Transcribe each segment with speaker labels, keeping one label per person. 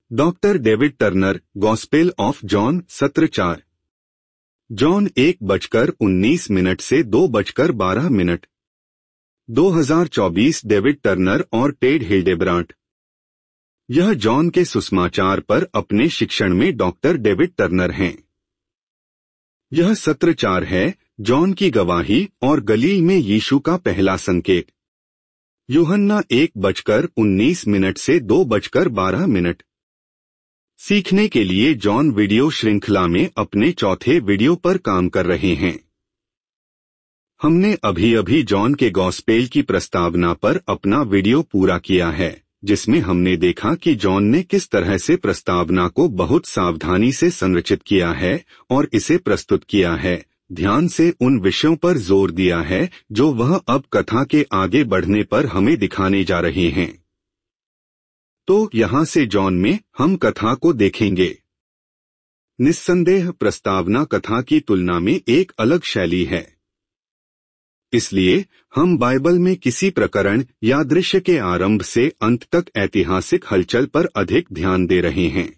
Speaker 1: Doctor David Turner, gospel of John, सत्र 4। John 1:19 से 2:12। 2024। David Turner और टेड हिल्डेब्रांट। यह जॉन के सुसमाचार पर अपने शिक्षण में डॉक्टर डेविड टर्नर हैं। यह सत्र 4 है, जॉन की गवाही और गलील में यीशु का पहला संकेत। यूहन्ना 1:19 से 2:12। सीखने के लिए जॉन वीडियो श्रृंखला में अपने चौथे वीडियो पर काम कर रहे हैं। हमने अभी जॉन के गॉस्पेल की प्रस्तावना पर अपना वीडियो पूरा किया है, जिसमें हमने देखा कि जॉन ने किस तरह से प्रस्तावना को बहुत सावधानी से संरचित किया है और इसे प्रस्तुत किया है, ध्यान से उन विषयों पर जोर दिया है जो वह अब कथा के आगे बढ़ने पर हमें दिखाने जा रहे हैं। तो यहाँ से जॉन में हम कथा को देखेंगे। निस्संदेह प्रस्तावना कथा की तुलना में एक अलग शैली है। इसलिए हम बाइबल में किसी प्रकरण या दृश्य के आरंभ से अंत तक ऐतिहासिक हलचल पर अधिक ध्यान दे रहे हैं।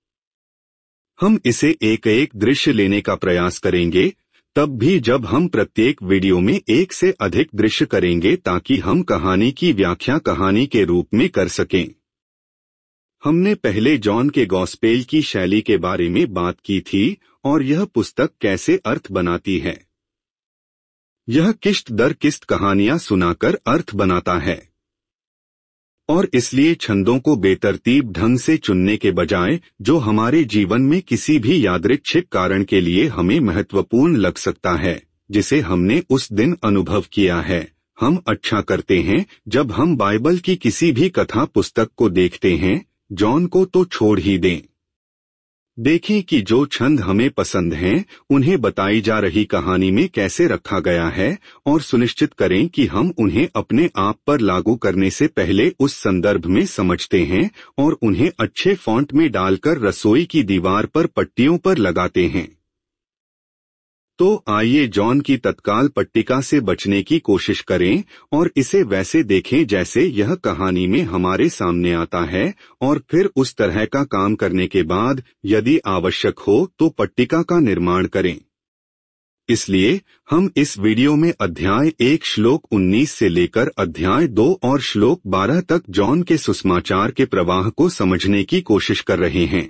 Speaker 1: हम इसे एक एक दृश्य लेने का प्रयास करेंगे, तब भी जब हम प्रत्येक वीडियो में एक से अधिक दृश्य करेंगे ताकि हम कहानी की व्याख्या कहानी के रूप में कर सकें। हमने पहले जॉन के गॉस्पेल की शैली के बारे में बात की थी और यह पुस्तक कैसे अर्थ बनाती है। यह किस्त दर किस्त कहानियां सुनाकर अर्थ बनाता है और इसलिए छंदों को बेतरतीब ढंग से चुनने के बजाय, जो हमारे जीवन में किसी भी यादृच्छिक कारण के लिए हमें महत्वपूर्ण लग सकता है, जिसे हमने उस दिन अनुभव किया है, हम अच्छा करते हैं जब हम बाइबल की किसी भी कथा पुस्तक को देखते हैं। जॉन को तो छोड़ ही दें। देखें कि जो छंद हमें पसंद हैं, उन्हें बताई जा रही कहानी में कैसे रखा गया है और सुनिश्चित करें कि हम उन्हें अपने आप पर लागू करने से पहले उस संदर्भ में समझते हैं और उन्हें अच्छे फॉन्ट में डालकर रसोई की दीवार पर पट्टियों पर लगाते हैं। तो आइए जॉन की तत्काल पट्टिका से बचने की कोशिश करें और इसे वैसे देखें जैसे यह कहानी में हमारे सामने आता है, और फिर उस तरह का काम करने के बाद यदि आवश्यक हो तो पट्टिका का निर्माण करें। इसलिए हम इस वीडियो में अध्याय 1 श्लोक 19 से लेकर अध्याय 2 और श्लोक 12 तक जॉन के सुसमाचार के प्रवाह को समझने की कोशिश कर रहे हैं।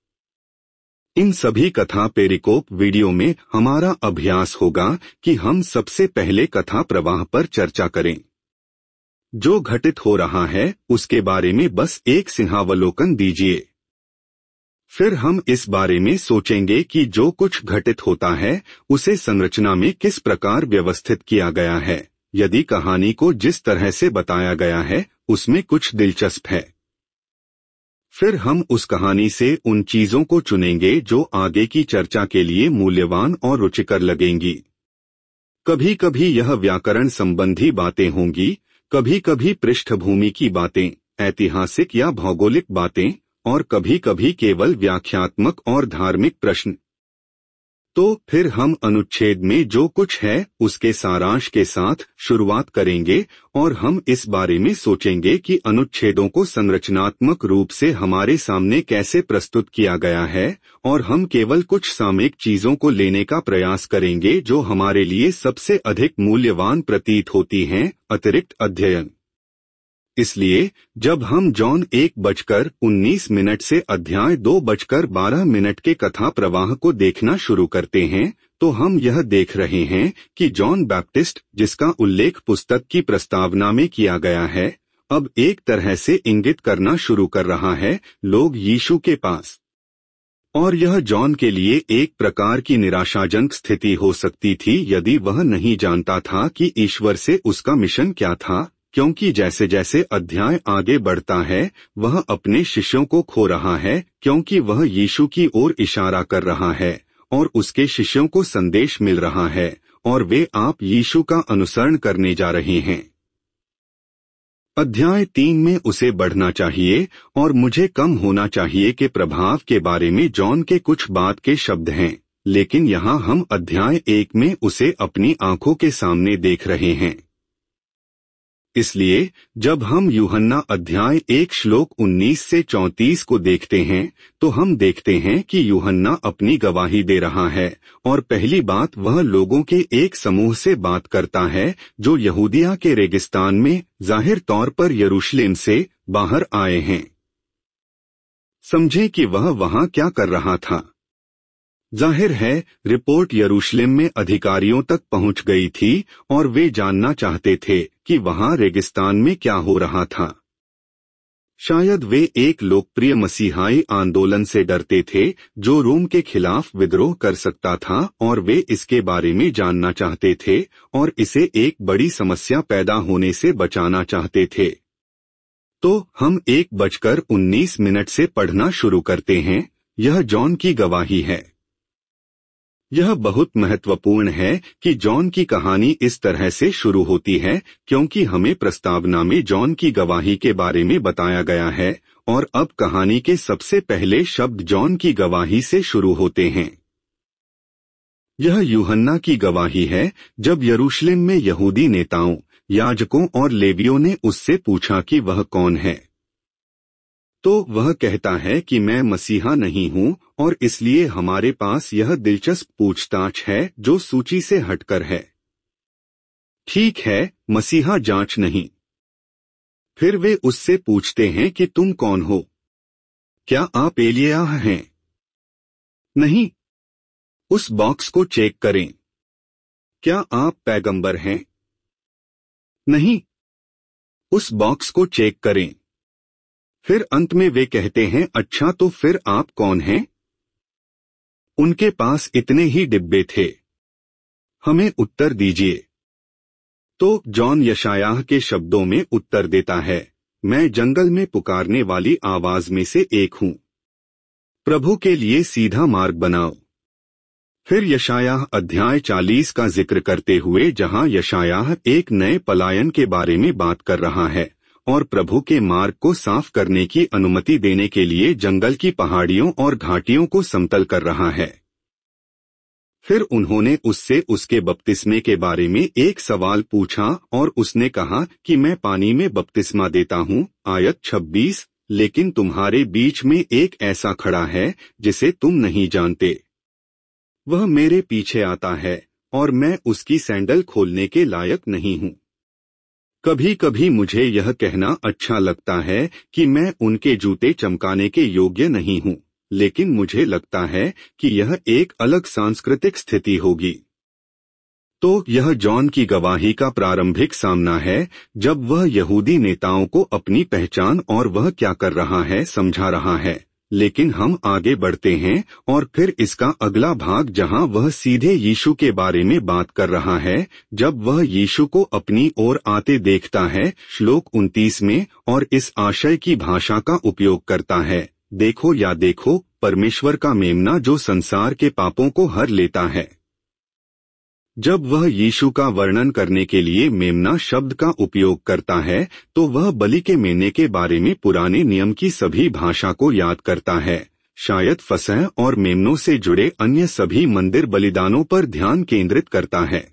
Speaker 1: इन सभी कथा पेरिकोप वीडियो में हमारा अभ्यास होगा कि हम सबसे पहले कथा प्रवाह पर चर्चा करें। जो घटित हो रहा है उसके बारे में बस एक सिंहावलोकन दीजिए। फिर हम इस बारे में सोचेंगे कि जो कुछ घटित होता है उसे संरचना में किस प्रकार व्यवस्थित किया गया है, यदि कहानी को जिस तरह से बताया गया है उसमें कुछ दिलचस्प है। फिर हम उस कहानी से उन चीजों को चुनेंगे जो आगे की चर्चा के लिए मूल्यवान और रुचिकर लगेंगी। कभी कभी यह व्याकरण संबंधी बातें होंगी, कभी कभी पृष्ठभूमि की बातें, ऐतिहासिक या भौगोलिक बातें, और कभी कभी केवल व्याख्यात्मक और धार्मिक प्रश्न। तो फिर हम अनुच्छेद में जो कुछ है उसके सारांश के साथ शुरुआत करेंगे और हम इस बारे में सोचेंगे कि अनुच्छेदों को संरचनात्मक रूप से हमारे सामने कैसे प्रस्तुत किया गया है, और हम केवल कुछ सामयिक चीजों को लेने का प्रयास करेंगे जो हमारे लिए सबसे अधिक मूल्यवान प्रतीत होती हैं, अतिरिक्त अध्ययन। इसलिए जब हम जॉन 1:19 से अध्याय 2:12 के कथा प्रवाह को देखना शुरू करते हैं, तो हम यह देख रहे हैं कि जॉन बैप्टिस्ट, जिसका उल्लेख पुस्तक की प्रस्तावना में किया गया है, अब एक तरह से इंगित करना शुरू कर रहा है लोग यीशु के पास। और यह जॉन के लिए एक प्रकार की निराशाजनक स्थिति हो सकती थी यदि वह नहीं जानता था कि ईश्वर से उसका मिशन क्या था, क्योंकि जैसे जैसे अध्याय आगे बढ़ता है वह अपने शिष्यों को खो रहा है, क्योंकि वह यीशु की ओर इशारा कर रहा है और उसके शिष्यों को संदेश मिल रहा है और वे आप यीशु का अनुसरण करने जा रहे हैं। अध्याय 3 में उसे बढ़ना चाहिए और मुझे कम होना चाहिए के प्रभाव के बारे में जॉन के कुछ बात के शब्द हैं, लेकिन यहाँ हम अध्याय 1 में उसे अपनी आंखों के सामने देख रहे हैं। इसलिए जब हम यूहन्ना अध्याय 1 श्लोक 19 से 34 को देखते हैं तो हम देखते हैं कि यूहन्ना अपनी गवाही दे रहा है और पहली बात वह लोगों के एक समूह से बात करता है जो यहूदिया के रेगिस्तान में जाहिर तौर पर यरूशलेम से बाहर आए हैं। समझें कि वह वहां क्या कर रहा था। जाहिर है रिपोर्ट यरूशलेम में अधिकारियों तक पहुंच गई थी और वे जानना चाहते थे कि वहां रेगिस्तान में क्या हो रहा था। शायद वे एक लोकप्रिय मसीहाई आंदोलन से डरते थे जो रोम के खिलाफ विद्रोह कर सकता था और वे इसके बारे में जानना चाहते थे और इसे एक बड़ी समस्या पैदा होने से बचाना चाहते थे। तो हम 1:19 से पढ़ना शुरू करते हैं। यह जॉन की गवाही है। यह बहुत महत्वपूर्ण है कि जॉन की कहानी इस तरह से शुरू होती है क्योंकि हमें प्रस्तावना में जॉन की गवाही के बारे में बताया गया है और अब कहानी के सबसे पहले शब्द जॉन की गवाही से शुरू होते हैं। यह यूहन्ना की गवाही है जब यरूशलेम में यहूदी नेताओं, याजकों और लेवियों ने उससे पूछा कि वह कौन है, तो वह कहता है कि मैं मसीहा नहीं हूं और इसलिए हमारे पास यह दिलचस्प पूछताछ है जो सूची से हटकर है। ठीक है, मसीहा जांच नहीं। फिर वे उससे पूछते हैं कि तुम कौन हो? क्या आप एलियाह हैं? नहीं। उस बॉक्स को चेक करें। क्या आप पैगंबर हैं? नहीं। उस बॉक्स को चेक करें। फिर अंत में वे कहते हैं अच्छा तो फिर आप कौन हैं? उनके पास इतने ही डिब्बे थे। हमें उत्तर दीजिए। तो जॉन यशायाह के शब्दों में उत्तर देता है, मैं जंगल में पुकारने वाली आवाज में से एक हूं। प्रभु के लिए सीधा मार्ग बनाओ। फिर यशायाह अध्याय 40 का जिक्र करते हुए जहां यशायाह एक नए पलायन के बारे में बात कर रहा है और प्रभु के मार्ग को साफ करने की अनुमति देने के लिए जंगल की पहाड़ियों और घाटियों को समतल कर रहा है। फिर उन्होंने उससे उसके बपतिस्मे के बारे में एक सवाल पूछा और उसने कहा कि मैं पानी में बपतिस्मा देता हूं, आयत 26, लेकिन तुम्हारे बीच में एक ऐसा खड़ा है जिसे तुम नहीं जानते। वह मेरे पीछे आता है और मैं उसकी सैंडल खोलने के लायक नहीं हूं। कभी कभी मुझे यह कहना अच्छा लगता है कि मैं उनके जूते चमकाने के योग्य नहीं हूं, लेकिन मुझे लगता है कि यह एक अलग सांस्कृतिक स्थिति होगी। तो यह जॉन की गवाही का प्रारंभिक सामना है जब वह यहूदी नेताओं को अपनी पहचान और वह क्या कर रहा है समझा रहा है। लेकिन हम आगे बढ़ते हैं और फिर इसका अगला भाग जहां वह सीधे यीशु के बारे में बात कर रहा है जब वह यीशु को अपनी ओर आते देखता है श्लोक 29 में और इस आशय की भाषा का उपयोग करता है, देखो या देखो परमेश्वर का मेमना जो संसार के पापों को हर लेता है। जब वह यीशु का वर्णन करने के लिए मेमना शब्द का उपयोग करता है तो वह बलि के मेमने के बारे में पुराने नियम की सभी भाषा को याद करता है, शायद फसह और मेमनों से जुड़े अन्य सभी मंदिर बलिदानों पर ध्यान केंद्रित करता है।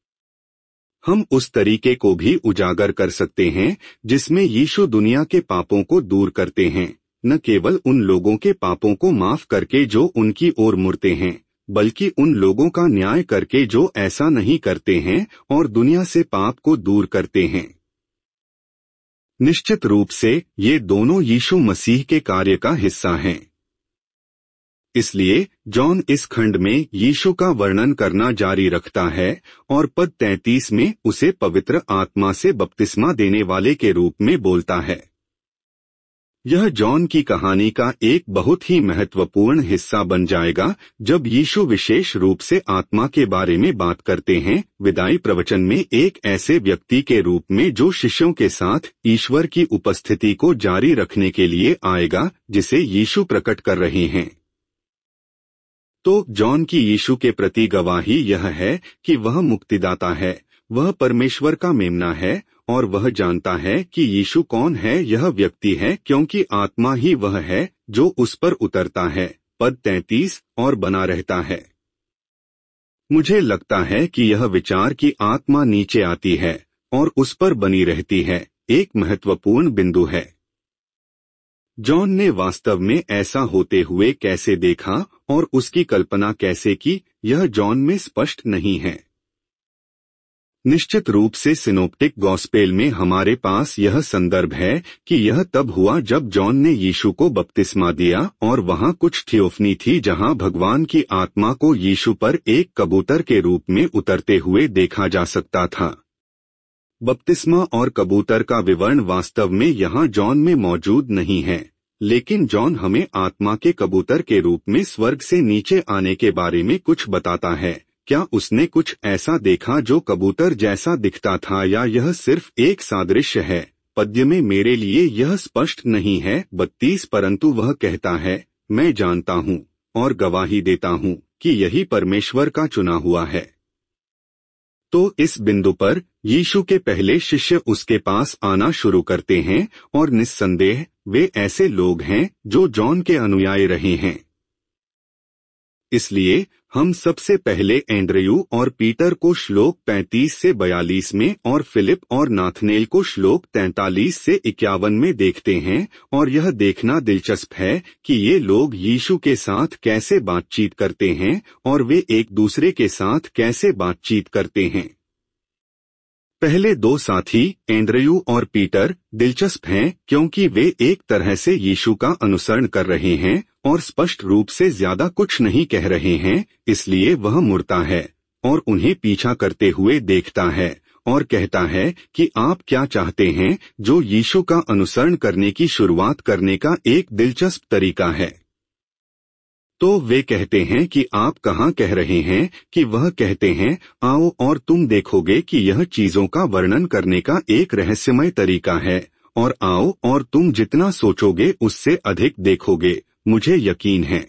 Speaker 1: हम उस तरीके को भी उजागर कर सकते हैं जिसमें यीशु दुनिया के पापों को दूर करते हैं, न केवल उन लोगों के पापों को माफ करके जो उनकी ओर मुड़ते हैं, बल्कि उन लोगों का न्याय करके जो ऐसा नहीं करते हैं और दुनिया से पाप को दूर करते हैं। निश्चित रूप से ये दोनों यीशु मसीह के कार्य का हिस्सा हैं। इसलिए जॉन इस खंड में यीशु का वर्णन करना जारी रखता है और पद 33 में उसे पवित्र आत्मा से बपतिस्मा देने वाले के रूप में बोलता है। यह जॉन की कहानी का एक बहुत ही महत्वपूर्ण हिस्सा बन जाएगा जब यीशु विशेष रूप से आत्मा के बारे में बात करते हैं, विदाई प्रवचन में एक ऐसे व्यक्ति के रूप में जो शिष्यों के साथ ईश्वर की उपस्थिति को जारी रखने के लिए आएगा जिसे यीशु प्रकट कर रहे हैं। तो जॉन की यीशु के प्रति गवाही यह है कि वह मुक्तिदाता है, वह परमेश्वर का मेमना है और वह जानता है कि यीशु कौन है। यह व्यक्ति है क्योंकि आत्मा ही वह है जो उस पर उतरता है, पद 33, और बना रहता है। मुझे लगता है कि यह विचार की आत्मा नीचे आती है और उस पर बनी रहती है, एक महत्वपूर्ण बिंदु है। जॉन ने वास्तव में ऐसा होते हुए कैसे देखा और उसकी कल्पना कैसे की, यह जॉन में स्पष्ट नहीं है। निश्चित रूप से सिनोप्टिक गॉस्पेल में हमारे पास यह संदर्भ है कि यह तब हुआ जब जॉन ने यीशु को बपतिस्मा दिया और वहां कुछ थियोफनी थी जहां भगवान की आत्मा को यीशु पर एक कबूतर के रूप में उतरते हुए देखा जा सकता था। बपतिस्मा और कबूतर का विवरण वास्तव में यहाँ जॉन में मौजूद नहीं है, लेकिन जॉन हमें आत्मा के कबूतर के रूप में स्वर्ग से नीचे आने के बारे में कुछ बताता है। क्या उसने कुछ ऐसा देखा जो कबूतर जैसा दिखता था या यह सिर्फ एक सादृश्य है? पद्य में मेरे लिए यह स्पष्ट नहीं है 32, परंतु वह कहता है, मैं जानता हूँ और गवाही देता हूँ कि यही परमेश्वर का चुना हुआ है। तो इस बिंदु पर यीशु के पहले शिष्य उसके पास आना शुरू करते हैं और निस्संदेह वे ऐसे लोग हैं जो जॉन के अनुयायी रहे हैं। इसलिए हम सबसे पहले एंड्रयू और पीटर को श्लोक 35 से 42 में और फिलिप और नाथनेल को श्लोक 43 से 51 में देखते हैं, और यह देखना दिलचस्प है कि ये लोग यीशु के साथ कैसे बातचीत करते हैं और वे एक दूसरे के साथ कैसे बातचीत करते हैं। पहले दो साथी एंड्रयू और पीटर दिलचस्प हैं क्योंकि वे एक तरह से यीशु का अनुसरण कर रहे हैं और स्पष्ट रूप से ज्यादा कुछ नहीं कह रहे हैं, इसलिए वह मुड़ता है और उन्हें पीछा करते हुए देखता है और कहता है कि आप क्या चाहते हैं, जो यीशु का अनुसरण करने की शुरुआत करने का एक दिलचस्प तरीका है। तो वे कहते हैं कि आप कहाँ कह रहे हैं कि वह कहते हैं, आओ और तुम देखोगे कि यह चीजों का वर्णन करने का एक रहस्यमय तरीका है, और आओ और तुम जितना सोचोगे उससे अधिक देखोगे, मुझे यकीन है।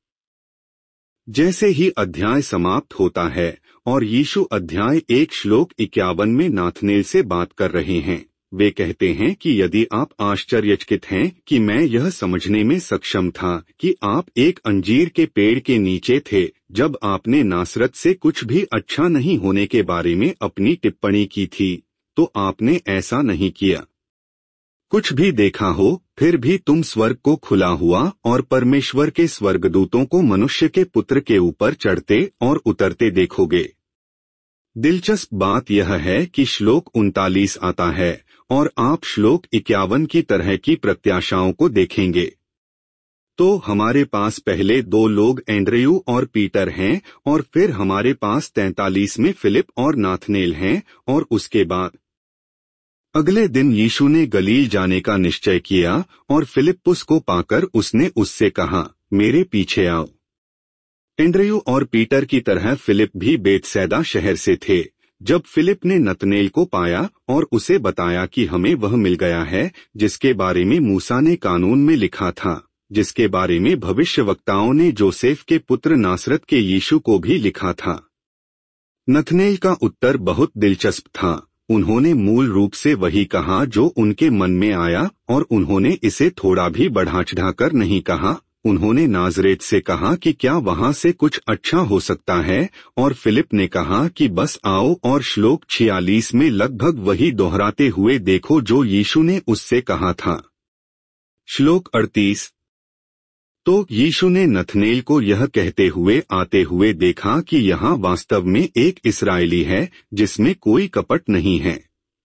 Speaker 1: जैसे ही अध्याय समाप्त होता है और यीशु अध्याय 1 श्लोक 51 में नाथनेल से बात कर रहे हैं, वे कहते हैं कि यदि आप आश्चर्यचकित हैं कि मैं यह समझने में सक्षम था कि आप एक अंजीर के पेड़ के नीचे थे जब आपने नासरत से कुछ भी अच्छा नहीं होने के बारे में अपनी टिप्पणी की थी, तो आपने ऐसा नहीं किया। कुछ भी देखा हो, फिर भी तुम स्वर्ग को खुला हुआ और परमेश्वर के स्वर्गदूतों को मनुष्य के पुत्र के ऊपर चढ़ते और उतरते देखोगे। दिलचस्प बात यह है कि श्लोक 39 आता है और आप श्लोक 51 की तरह की प्रत्याशाओं को देखेंगे। तो हमारे पास पहले दो लोग एंड्रयू और पीटर हैं और फिर हमारे पास 43 में फिलिप और नाथनेल हैं, और उसके बाद अगले दिन यीशु ने गलील जाने का निश्चय किया और फिलिप्पुस को पाकर उसने उससे कहा, मेरे पीछे आओ। एंड्रयू और पीटर की तरह फिलिप भी बेतसैदा शहर से थे। जब फिलिप ने नतनेल को पाया और उसे बताया कि हमें वह मिल गया है जिसके बारे में मूसा ने कानून में लिखा था, जिसके बारे में भविष्यवक्ताओं ने जोसेफ के पुत्र नासरत के यीशु को भी लिखा था। नतनेल का उत्तर बहुत दिलचस्प था। उन्होंने मूल रूप से वही कहा जो उनके मन में आया, और उन्होंने इसे थोड़ा भी बढ़ा चढ़ाकर नहीं कहा। उन्होंने नाजरेत से कहा कि क्या वहां से कुछ अच्छा हो सकता है, और फिलिप ने कहा कि बस आओ और श्लोक 46 में लगभग वही दोहराते हुए देखो जो यीशु ने उससे कहा था। श्लोक 38। तो यीशु ने नथनेल को यह कहते हुए आते हुए देखा कि यहाँ वास्तव में एक इस्राएली है जिसमें कोई कपट नहीं है।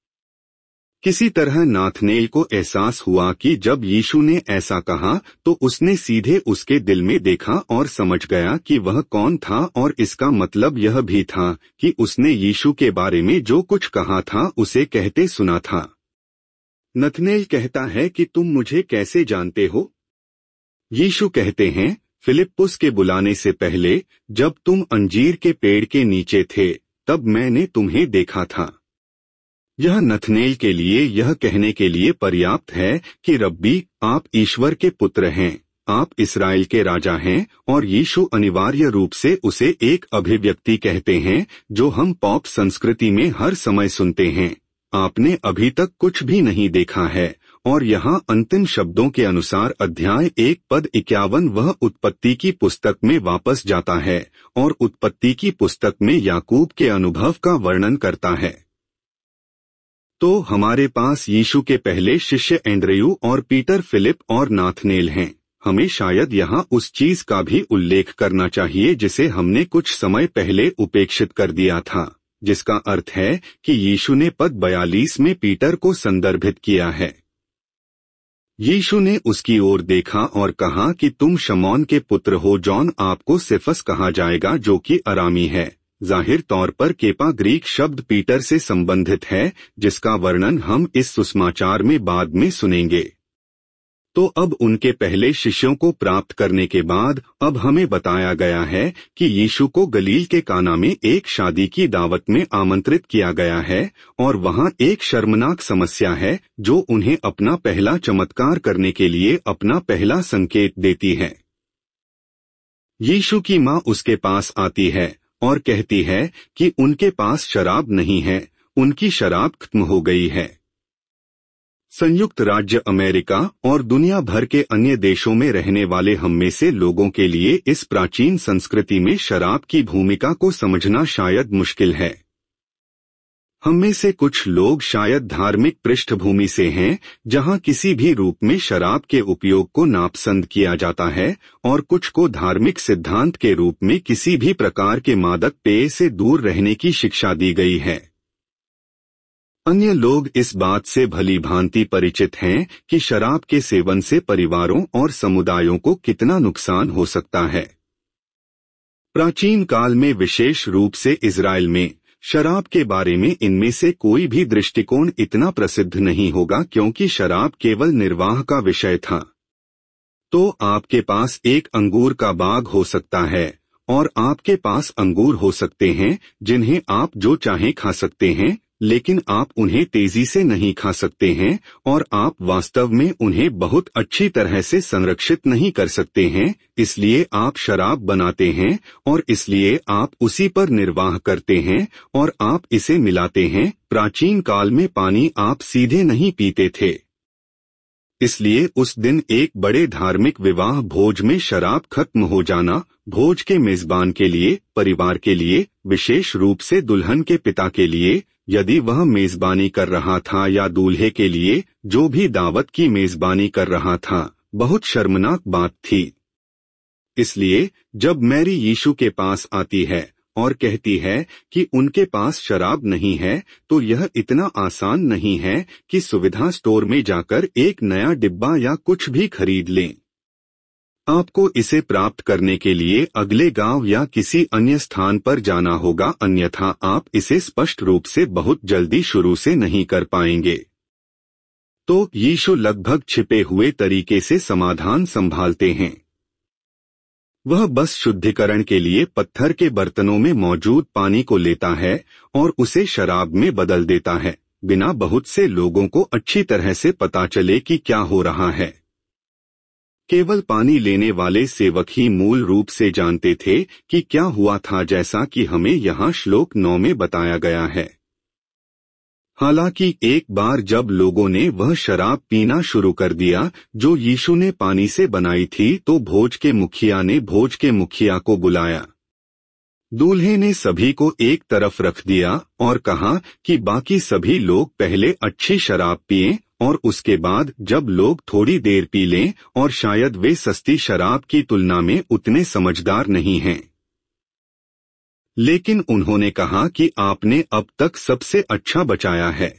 Speaker 1: किसी तरह नाथनेल को एहसास हुआ कि जब यीशु ने ऐसा कहा तो उसने सीधे उसके दिल में देखा और समझ गया कि वह कौन था, और इसका मतलब यह भी था कि उसने यीशु के बारे में जो कुछ कहा था उसे कहते सुना था। नथनेल कहता है कि तुम मुझे कैसे जानते हो? यीशु कहते हैं, फिलिप्पुस के बुलाने से पहले जब तुम अंजीर के पेड़ के नीचे थे तब मैंने तुम्हें देखा था। यह नथनेल के लिए यह कहने के लिए पर्याप्त है कि रब्बी, आप ईश्वर के पुत्र हैं, आप इस्राएल के राजा हैं, और यीशु अनिवार्य रूप से उसे एक अभिव्यक्ति कहते हैं जो हम पॉप संस्कृति में हर समय सुनते हैं, आपने अभी तक कुछ भी नहीं देखा है। और यहाँ अंतिम शब्दों के अनुसार अध्याय 1 पद 51 वह उत्पत्ति की पुस्तक में वापस जाता है और उत्पत्ति की पुस्तक में याकूब के अनुभव का वर्णन करता है। तो हमारे पास यीशु के पहले शिष्य एंड्रयू और पीटर, फिलिप और नाथनेल हैं। हमें शायद यहाँ उस चीज का भी उल्लेख करना चाहिए जिसे हमने कुछ समय पहले उपेक्षित कर दिया था, जिसका अर्थ है कि यीशु ने पद 42 में पीटर को संदर्भित किया है। यीशु ने उसकी ओर देखा और कहा कि तुम शमौन के पुत्र हो, जॉन आपको सिफस कहा जाएगा, जो कि अरामी है। जाहिर तौर पर केपा ग्रीक शब्द पीटर से संबंधित है, जिसका वर्णन हम इस सुसमाचार में बाद में सुनेंगे। तो अब उनके पहले शिष्यों को प्राप्त करने के बाद अब हमें बताया गया है कि यीशु को गलील के काना में एक शादी की दावत में आमंत्रित किया गया है और वहां एक शर्मनाक समस्या है जो उन्हें अपना पहला चमत्कार करने के लिए अपना पहला संकेत देती है। यीशु की मां उसके पास आती है और कहती है कि उनके पास शराब नहीं है, उनकी शराब खत्म हो गई है। संयुक्त राज्य अमेरिका और दुनिया भर के अन्य देशों में रहने वाले हम में से लोगों के लिए इस प्राचीन संस्कृति में शराब की भूमिका को समझना शायद मुश्किल है। हम में से कुछ लोग शायद धार्मिक पृष्ठभूमि से हैं, जहां किसी भी रूप में शराब के उपयोग को नापसंद किया जाता है और कुछ को धार्मिक सिद्धांत के रूप में किसी भी प्रकार के मादक पेय से दूर रहने की शिक्षा दी गई है। अन्य लोग इस बात से भली भांति परिचित हैं कि शराब के सेवन से परिवारों और समुदायों को कितना नुकसान हो सकता है। प्राचीन काल में, विशेष रूप से इज़राइल में, शराब के बारे में इनमें से कोई भी दृष्टिकोण इतना प्रसिद्ध नहीं होगा क्योंकि शराब केवल निर्वाह का विषय था। तो आपके पास एक अंगूर का बाग हो सकता है और आपके पास अंगूर हो सकते हैं जिन्हें आप जो चाहें खा सकते हैं, लेकिन आप उन्हें तेजी से नहीं खा सकते हैं और आप वास्तव में उन्हें बहुत अच्छी तरह से संरक्षित नहीं कर सकते हैं, इसलिए आप शराब बनाते हैं और इसलिए आप उसी पर निर्वाह करते हैं और आप इसे मिलाते हैं। प्राचीन काल में पानी आप सीधे नहीं पीते थे, इसलिए उस दिन एक बड़े धार्मिक विवाह भोज में शराब खत्म हो जाना भोज के मेजबान के लिए, परिवार के लिए, विशेष रूप से दुल्हन के पिता के लिए, यदि वह मेजबानी कर रहा था, या दूल्हे के लिए जो भी दावत की मेजबानी कर रहा था, बहुत शर्मनाक बात थी। इसलिए जब मैरी यीशु के पास आती है और कहती है कि उनके पास शराब नहीं है, तो यह इतना आसान नहीं है कि सुविधा स्टोर में जाकर एक नया डिब्बा या कुछ भी खरीद लें। आपको इसे प्राप्त करने के लिए अगले गांव या किसी अन्य स्थान पर जाना होगा, अन्यथा आप इसे स्पष्ट रूप से बहुत जल्दी शुरू से नहीं कर पाएंगे। तो यीशु लगभग छिपे हुए तरीके से समाधान संभालते हैं। वह बस शुद्धिकरण के लिए पत्थर के बर्तनों में मौजूद पानी को लेता है और उसे शराब में बदल देता है, बिना बहुत से लोगों को अच्छी तरह से पता चले कि क्या हो रहा है। केवल पानी लेने वाले सेवक ही मूल रूप से जानते थे कि क्या हुआ था, जैसा कि हमें यहाँ श्लोक 9 में बताया गया है। हालांकि एक बार जब लोगों ने वह शराब पीना शुरू कर दिया जो यीशु ने पानी से बनाई थी, तो भोज के मुखिया ने भोज के मुखिया को बुलाया। दूल्हे ने सभी को एक तरफ रख दिया और कहा कि बाकी सभी लोग पहले अच्छी शराब पिएं और उसके बाद जब लोग थोड़ी देर पी लें, और शायद वे सस्ती शराब की तुलना में उतने समझदार नहीं हैं। लेकिन उन्होंने कहा कि आपने अब तक सबसे अच्छा बचाया है।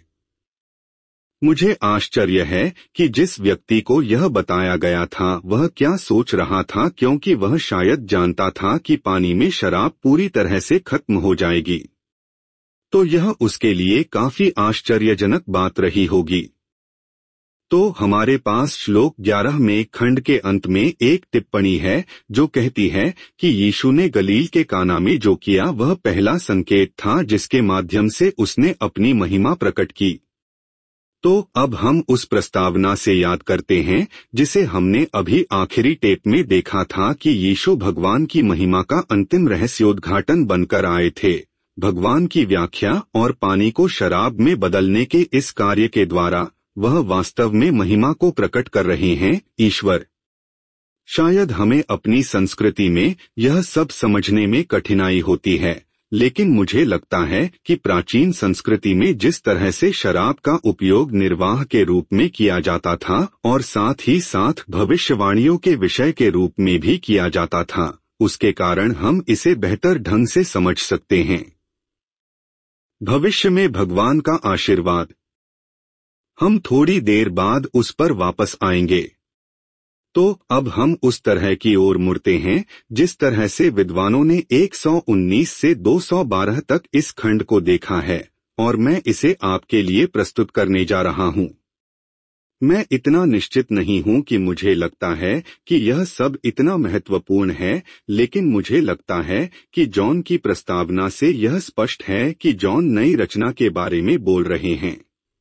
Speaker 1: मुझे आश्चर्य है कि जिस व्यक्ति को यह बताया गया था वह क्या सोच रहा था, क्योंकि वह शायद जानता था कि पानी में शराब पूरी तरह से खत्म हो जाएगी। तो यह उसके लिए काफी आश्चर्यजनक बात रही होगी। तो हमारे पास श्लोक 11 में खंड के अंत में एक टिप्पणी है जो कहती है कि यीशु ने गलील के काना में जो किया वह पहला संकेत था जिसके माध्यम से उसने अपनी महिमा प्रकट की। तो अब हम उस प्रस्तावना से याद करते हैं जिसे हमने अभी आखिरी टेप में देखा था कि यीशु भगवान की महिमा का अंतिम रहस्योद्घाटन बनकर आए थे। भगवान की व्याख्या और पानी को शराब में बदलने के इस कार्य के द्वारा वह वास्तव में महिमा को प्रकट कर रहे हैं, ईश्वर। शायद हमें अपनी संस्कृति में यह सब समझने में कठिनाई होती है, लेकिन मुझे लगता है कि प्राचीन संस्कृति में जिस तरह से शराब का उपयोग निर्वाह के रूप में किया जाता था और साथ ही साथ भविष्यवाणियों के विषय के रूप में भी किया जाता था, उसके कारण हम इसे बेहतर ढंग से समझ सकते हैं। भविष्य में भगवान का आशीर्वाद। हम थोड़ी देर बाद उस पर वापस आएंगे। तो अब हम उस तरह की ओर मुड़ते हैं जिस तरह से विद्वानों ने 119 से 212 तक इस खंड को देखा है, और मैं इसे आपके लिए प्रस्तुत करने जा रहा हूं। मैं इतना निश्चित नहीं हूं कि मुझे लगता है कि यह सब इतना महत्वपूर्ण है, लेकिन मुझे लगता है कि जॉन की प्रस्तावना से यह स्पष्ट है कि जॉन नई रचना के बारे में बोल रहे हैं।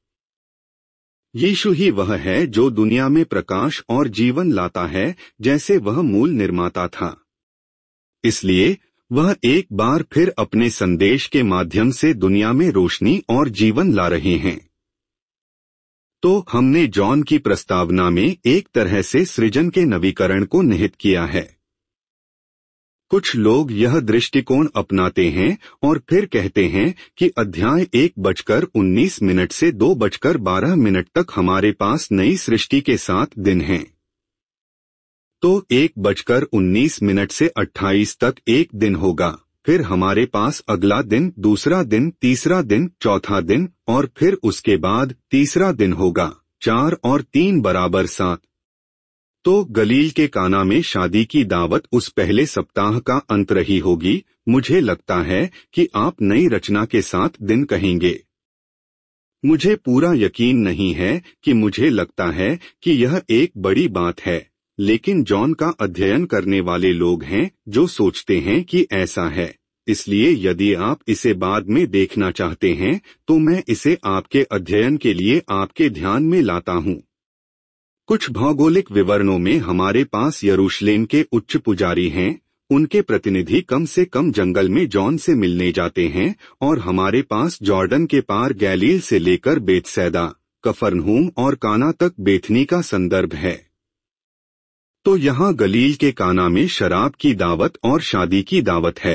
Speaker 1: यीशु ही वह है जो दुनिया में प्रकाश और जीवन लाता है, जैसे वह मूल निर्माता था। इसलिए वह एक बार फिर अपने संदेश के माध्यम से दुनिया में रोशनी और जीवन ला रहे हैं। तो हमने जॉन की प्रस्तावना में एक तरह से सृजन के नवीकरण को निहित किया है। कुछ लोग यह दृष्टिकोण अपनाते हैं और फिर कहते हैं कि अध्याय 1:19 से 2:12 तक हमारे पास नई सृष्टि के 7 दिन हैं। तो 1:19 से 28 तक एक दिन होगा, फिर हमारे पास अगला दिन, दूसरा दिन, तीसरा दिन, चौथा दिन, और फिर उसके बाद तीसरा दिन होगा, 4 और 3 बराबर 7। तो गलील के काना में शादी की दावत उस पहले सप्ताह का अंत रही होगी। मुझे लगता है कि आप नई रचना के 7 दिन कहेंगे। मुझे पूरा यकीन नहीं है कि मुझे लगता है कि यह एक बड़ी बात है, लेकिन जॉन का अध्ययन करने वाले लोग हैं जो सोचते हैं कि ऐसा है। इसलिए यदि आप इसे बाद में देखना चाहते हैं तो मैं इसे आपके अध्ययन के लिए आपके ध्यान में लाता हूँ। कुछ भौगोलिक विवरणों में हमारे पास यरूशलेम के उच्च पुजारी हैं, उनके प्रतिनिधि कम से कम जंगल में जॉन से मिलने जाते हैं, और हमारे पास जॉर्डन के पार गैलील से लेकर बेतसैदा, कफरनहूम और काना तक बेथनी का संदर्भ है। तो यहाँ गलील के काना में शराब की दावत और शादी की दावत है।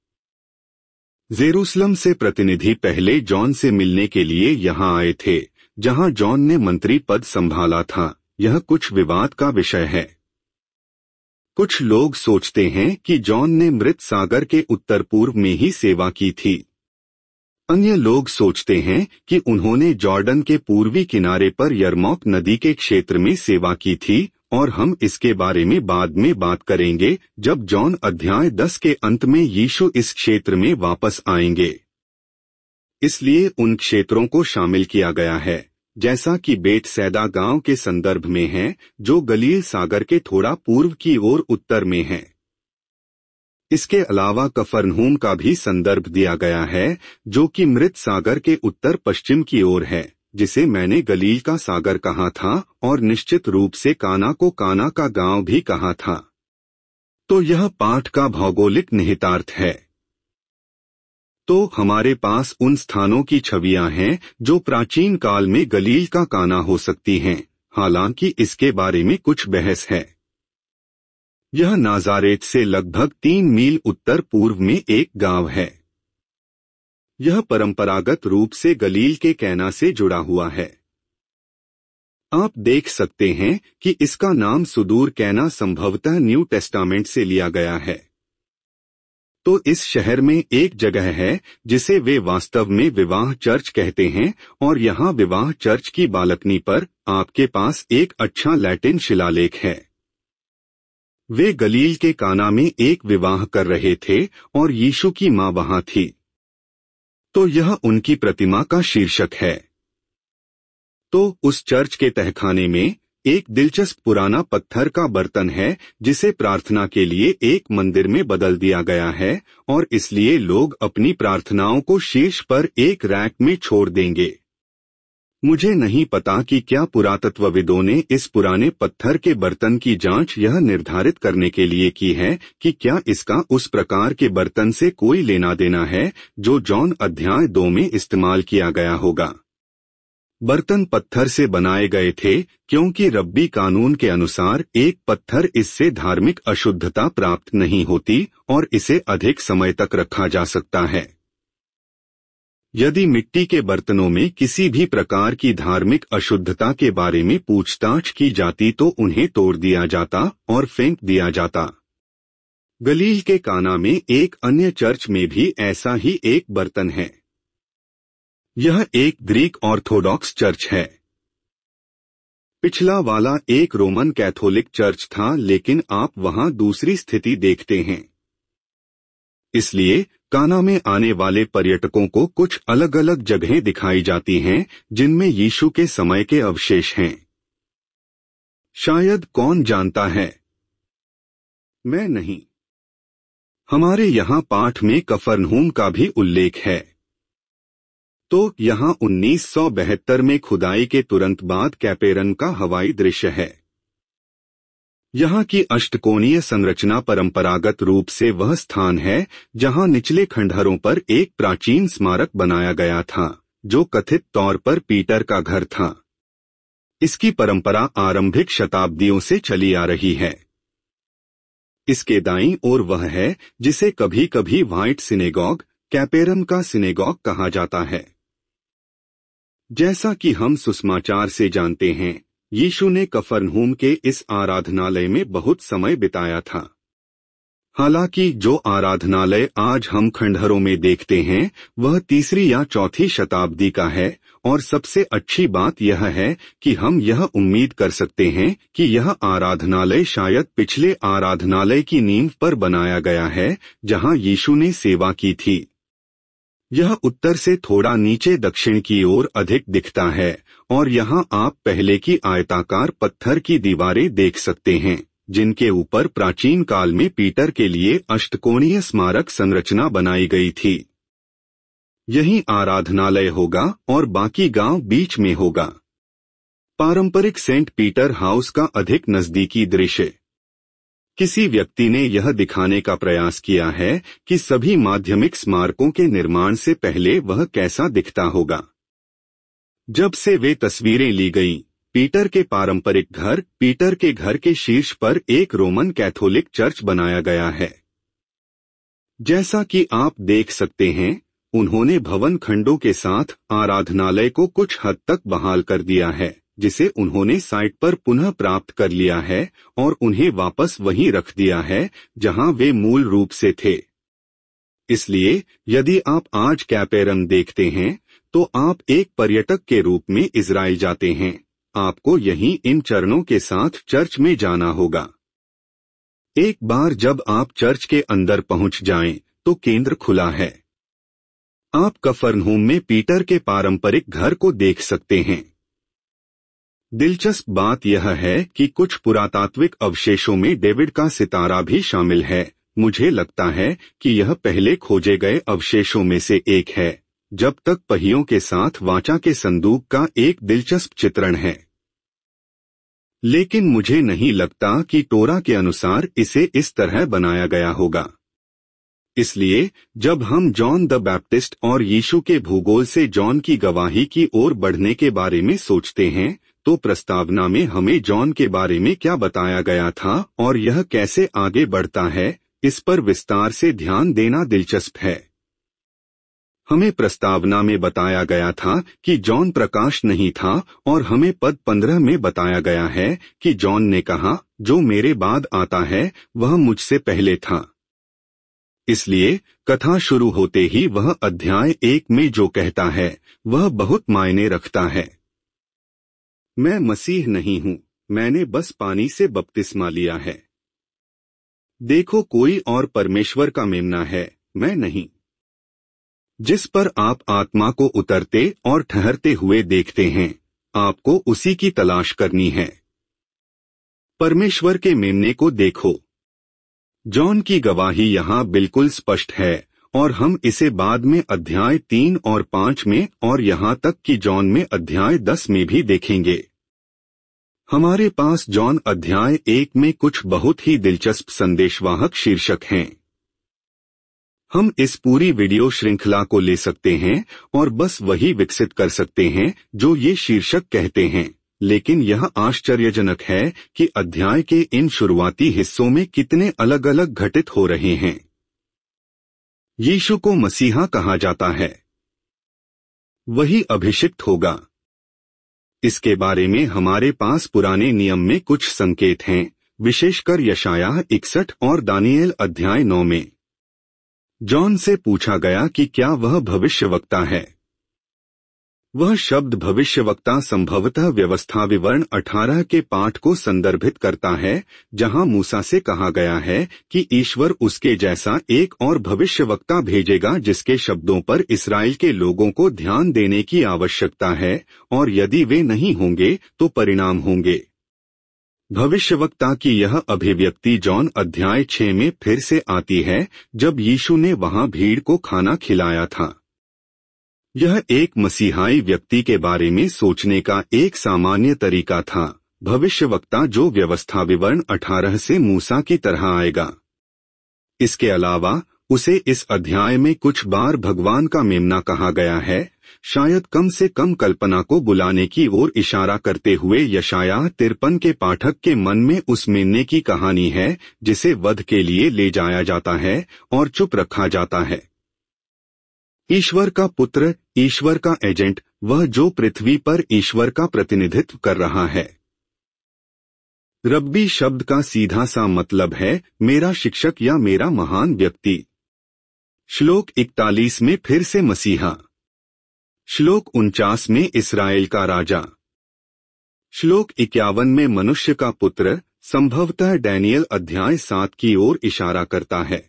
Speaker 1: जेरूसलम से प्रतिनिधि पहले जॉन से मिलने के लिए यहाँ आए थे, जहाँ जॉन ने मंत्री पद संभाला था। यह कुछ विवाद का विषय है। कुछ लोग सोचते हैं कि जॉन ने मृत सागर के उत्तर पूर्व में ही सेवा की थी। अन्य लोग सोचते हैं कि उन्होंने जॉर्डन के पूर्वी किनारे पर यरमौक नदी के क्षेत्र में सेवा की थी, और हम इसके बारे में बाद में बात करेंगे जब जॉन अध्याय 10 के अंत में यीशु इस क्षेत्र में वापस आएंगे। इसलिए उन क्षेत्रों को शामिल किया गया है, जैसा कि बेतसैदा गांव के संदर्भ में है, जो गलील सागर के थोड़ा पूर्व की ओर उत्तर में है। इसके अलावा कफरनहूम का भी संदर्भ दिया गया है, जो कि मृत सागर के उत्तर पश्चिम की ओर है, जिसे मैंने गलील का सागर कहा था, और निश्चित रूप से काना को काना का गांव भी कहा था। तो यह पाठ का भौगोलिक निहितार्थ है। तो हमारे पास उन स्थानों की छवियां हैं जो प्राचीन काल में गलील का काना हो सकती हैं, हालांकि इसके बारे में कुछ बहस है। यह नाजारेत से लगभग 3 मील उत्तर पूर्व में एक गांव है। यह परंपरागत रूप से गलील के कैना से जुड़ा हुआ है। आप देख सकते हैं कि इसका नाम सुदूर कैना संभवतः न्यू टेस्टामेंट से लिया गया है। तो इस शहर में एक जगह है जिसे वे वास्तव में विवाह चर्च कहते हैं, और यहाँ विवाह चर्च की बालकनी पर आपके पास एक अच्छा लैटिन शिलालेख है। वे गलील के काना में एक विवाह कर रहे थे और यीशु की मां वहां थी। तो यह उनकी प्रतिमा का शीर्षक है। तो उस चर्च के तहखाने में एक दिलचस्प पुराना पत्थर का बर्तन है जिसे प्रार्थना के लिए एक मंदिर में बदल दिया गया है, और इसलिए लोग अपनी प्रार्थनाओं को शीर्ष पर एक रैक में छोड़ देंगे। मुझे नहीं पता कि क्या पुरातत्वविदों ने इस पुराने पत्थर के बर्तन की जांच यह निर्धारित करने के लिए की है कि क्या इसका उस प्रकार के बर्तन से कोई लेना देना है जो जॉन अध्याय 2 में इस्तेमाल किया गया होगा। बर्तन पत्थर से बनाए गए थे क्योंकि रब्बी कानून के अनुसार एक पत्थर इससे धार्मिक अशुद्धता प्राप्त नहीं होती और इसे अधिक समय तक रखा जा सकता है। यदि मिट्टी के बर्तनों में किसी भी प्रकार की धार्मिक अशुद्धता के बारे में पूछताछ की जाती तो उन्हें तोड़ दिया जाता और फेंक दिया जाता। गलील के काना में एक अन्य चर्च में भी ऐसा ही एक बर्तन है। यह एक ग्रीक ऑर्थोडॉक्स चर्च है। पिछला वाला एक रोमन कैथोलिक चर्च था, लेकिन आप वहां दूसरी स्थिति देखते हैं। इसलिए काना में आने वाले पर्यटकों को कुछ अलग अलग जगहें दिखाई जाती हैं जिनमें यीशु के समय के अवशेष हैं। शायद कौन जानता है? मैं नहीं। हमारे यहाँ पाठ में कफरनहूम का भी उल्लेख है। तो यहाँ 1972 में खुदाई के तुरंत बाद कैपेरन का हवाई दृश्य है। यहाँ की अष्टकोणीय संरचना परंपरागत रूप से वह स्थान है जहाँ निचले खंडहरों पर एक प्राचीन स्मारक बनाया गया था जो कथित तौर पर पीटर का घर था। इसकी परंपरा आरंभिक शताब्दियों से चली आ रही है। इसके दाईं ओर वह है जिसे कभी कभी व्हाइट सिनेगॉग, कैपेरन का सिनेगॉग कहा जाता है। जैसा कि हम सुसमाचार से जानते हैं, यीशु ने कफरनहूम के इस आराधनालय में बहुत समय बिताया था। हालांकि जो आराधनालय आज हम खंडहरों में देखते हैं वह 3री या 4थी शताब्दी का है, और सबसे अच्छी बात यह है कि हम यह उम्मीद कर सकते हैं कि यह आराधनालय शायद पिछले आराधनालय की नींव पर बनाया गया है जहां यीशु ने सेवा की थी। यह उत्तर से थोड़ा नीचे दक्षिण की ओर अधिक दिखता है और यहाँ आप पहले की आयताकार पत्थर की दीवारें देख सकते हैं जिनके ऊपर प्राचीन काल में पीटर के लिए अष्टकोणीय स्मारक संरचना बनाई गई थी। यही आराधनालय होगा और बाकी गांव बीच में होगा। पारंपरिक सेंट पीटर हाउस का अधिक नजदीकी दृश्य। किसी व्यक्ति ने यह दिखाने का प्रयास किया है कि सभी माध्यमिक स्मारकों के निर्माण से पहले वह कैसा दिखता होगा। जब से वे तस्वीरें ली गईं, पीटर के पारंपरिक घर, पीटर के घर के शीर्ष पर एक रोमन कैथोलिक चर्च बनाया गया है। जैसा कि आप देख सकते हैं, उन्होंने भवन खंडों के साथ आराधनालय को कुछ हद तक बहाल कर दिया है, जिसे उन्होंने साइट पर पुनः प्राप्त कर लिया है और उन्हें वापस वहीं रख दिया है जहां वे मूल रूप से थे। इसलिए यदि आप आज कैपेरन देखते हैं तो आप एक पर्यटक के रूप में इजराइल जाते हैं, आपको यहीं इन चरणों के साथ चर्च में जाना होगा। एक बार जब आप चर्च के अंदर पहुंच जाएं तो केंद्र खुला है। आप कफरनहूम में पीटर के पारंपरिक घर को देख सकते हैं। दिलचस्प बात यह है कि कुछ पुरातात्विक अवशेषों में डेविड का सितारा भी शामिल है। मुझे लगता है कि यह पहले खोजे गए अवशेषों में से एक है, जब तक पहियों के साथ वाचा के संदूक का एक दिलचस्प चित्रण है। लेकिन मुझे नहीं लगता कि टोरा के अनुसार इसे इस तरह बनाया गया होगा। इसलिए जब हम जॉन द बैप्टिस्ट और यीशु के भूगोल से जॉन की गवाही की ओर बढ़ने के बारे में सोचते हैं तो प्रस्तावना में हमें जॉन के बारे में क्या बताया गया था और यह कैसे आगे बढ़ता है, इस पर विस्तार से ध्यान देना दिलचस्प है। हमें प्रस्तावना में बताया गया था कि जॉन प्रकाश नहीं था और हमें पद 15 में बताया गया है कि जॉन ने कहा, जो मेरे बाद आता है वह मुझसे पहले था। इसलिए कथा शुरू होते ही वह अध्याय 1 में जो कहता है वह बहुत मायने रखता है। मैं मसीह नहीं हूं, मैंने बस पानी से बपतिस्मा लिया है। देखो, कोई और परमेश्वर का मेमना है, मैं नहीं। जिस पर आप आत्मा को उतरते और ठहरते हुए देखते हैं, आपको उसी की तलाश करनी है। परमेश्वर के मेमने को देखो। जॉन की गवाही यहाँ बिल्कुल स्पष्ट है और हम इसे बाद में अध्याय 3 और 5 में और यहाँ तक कि जॉन में अध्याय 10 में भी देखेंगे। हमारे पास जॉन अध्याय 1 में कुछ बहुत ही दिलचस्प संदेशवाहक शीर्षक हैं। हम इस पूरी वीडियो श्रृंखला को ले सकते हैं और बस वही विकसित कर सकते हैं जो ये शीर्षक कहते हैं, लेकिन यह आश्चर्यजनक है कि अध्याय के इन शुरुआती हिस्सों में कितने अलग अलग घटित हो रहे हैं। यीशु को मसीहा कहा जाता है, वही अभिषिक्त होगा। इसके बारे में हमारे पास पुराने नियम में कुछ संकेत हैं, विशेषकर यशायाह 61 और दानिएल अध्याय 9 में। जॉन से पूछा गया कि क्या वह भविष्यवक्ता है। वह शब्द भविष्यवक्ता संभवतः व्यवस्था विवरण 18 के पाठ को संदर्भित करता है, जहां मूसा से कहा गया है कि ईश्वर उसके जैसा एक और भविष्यवक्ता भेजेगा जिसके शब्दों पर इस्राएल के लोगों को ध्यान देने की आवश्यकता है, और यदि वे नहीं होंगे तो परिणाम होंगे। भविष्यवक्ता की यह अभिव्यक्ति जॉन अध्याय 6 में फिर से आती है, जब यीशु ने वहां भीड़ को खाना खिलाया था। यह एक मसीहाई व्यक्ति के बारे में सोचने का एक सामान्य तरीका था, भविष्यवक्ता जो व्यवस्था विवरण 18 से मूसा की तरह आएगा। इसके अलावा उसे इस अध्याय में कुछ बार भगवान का मेमना कहा गया है, शायद कम से कम कल्पना को बुलाने की ओर इशारा करते हुए यशायाह 53 के पाठक के मन में उस मेमने की कहानी है जिसे वध के लिए ले जाया जाता है और चुप रखा जाता है। ईश्वर का पुत्र, ईश्वर का एजेंट, वह जो पृथ्वी पर ईश्वर का प्रतिनिधित्व कर रहा है। रब्बी शब्द का सीधा सा मतलब है मेरा शिक्षक या मेरा महान व्यक्ति। श्लोक 41 में फिर से मसीहा, श्लोक 49 में इस्राएल का राजा, श्लोक 51 में मनुष्य का पुत्र, संभवतः डैनियल अध्याय 7 की ओर इशारा करता है।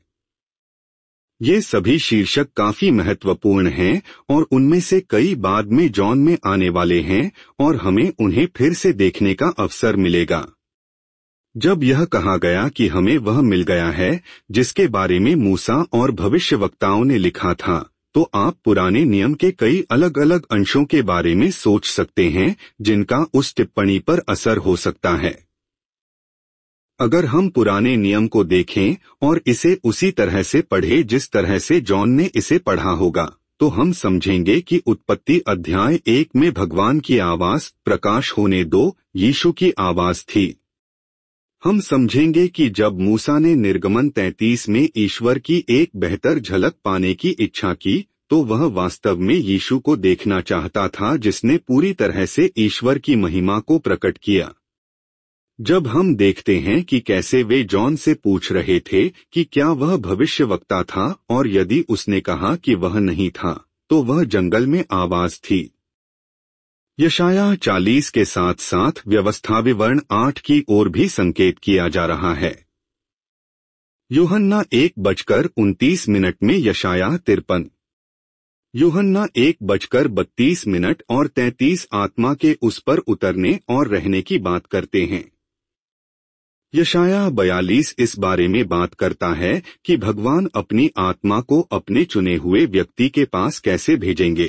Speaker 1: ये सभी शीर्षक काफी महत्वपूर्ण हैं और उनमें से कई बाद में जॉन में आने वाले हैं और हमें उन्हें फिर से देखने का अवसर मिलेगा। जब यह कहा गया कि हमें वह मिल गया है जिसके बारे में मूसा और भविष्यवक्ताओं ने लिखा था, तो आप पुराने नियम के कई अलग अलग अंशों के बारे में सोच सकते हैं जिनका उस टिप्पणी पर असर हो सकता है। अगर हम पुराने नियम को देखें और इसे उसी तरह से पढ़ें जिस तरह से जॉन ने इसे पढ़ा होगा, तो हम समझेंगे कि उत्पत्ति अध्याय 1 में भगवान की आवाज प्रकाश होने दो यीशु की आवाज थी। हम समझेंगे कि जब मूसा ने निर्गमन 33 में ईश्वर की एक बेहतर झलक पाने की इच्छा की, तो वह वास्तव में यीशु को देखना चाहता था जिसने पूरी तरह से ईश्वर की महिमा को प्रकट किया। जब हम देखते हैं कि कैसे वे जॉन से पूछ रहे थे कि क्या वह भविष्यवक्ता था और यदि उसने कहा कि वह नहीं था, तो वह जंगल में आवाज थी। यशायाह 40 के साथ साथ व्यवस्था विवरण 8 की ओर भी संकेत किया जा रहा है। यूहन्ना 1:29 में यशायाह 53, यूहन्ना 1:32 और 33 आत्मा के उस पर उतरने और रहने की बात करते हैं। यशायाह 42 इस बारे में बात करता है कि भगवान अपनी आत्मा को अपने चुने हुए व्यक्ति के पास कैसे भेजेंगे।